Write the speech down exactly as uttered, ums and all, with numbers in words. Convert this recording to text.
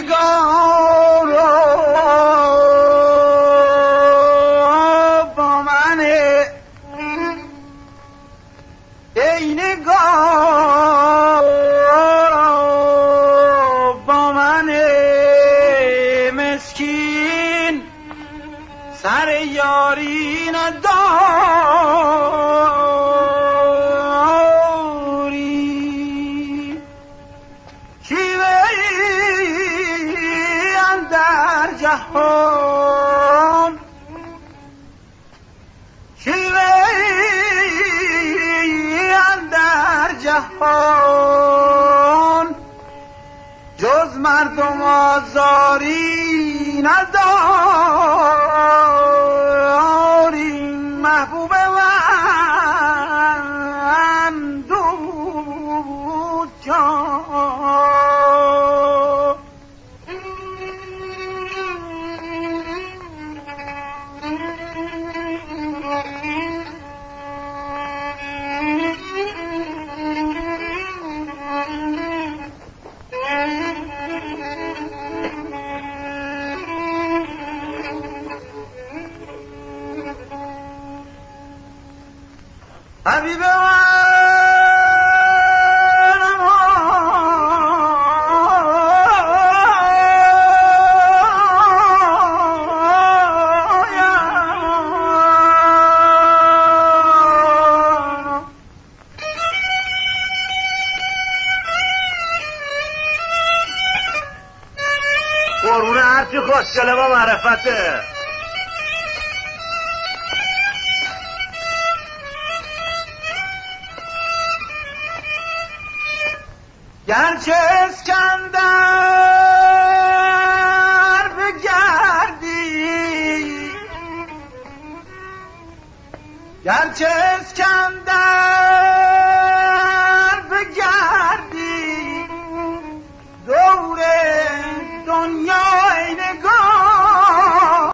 نگار با منه، ای نگار با منه، مسکین سر یاری نداری، شیوه ای اندر جهان، شیوه ای اندر جهان، جز مردم آزاری نداری، محبوب من دود جان. حبیب من قربون هرچی خوشگله با معرفته. گرچه اسکندر بگردی، گرچه اسکندر بگردی، دور دنیا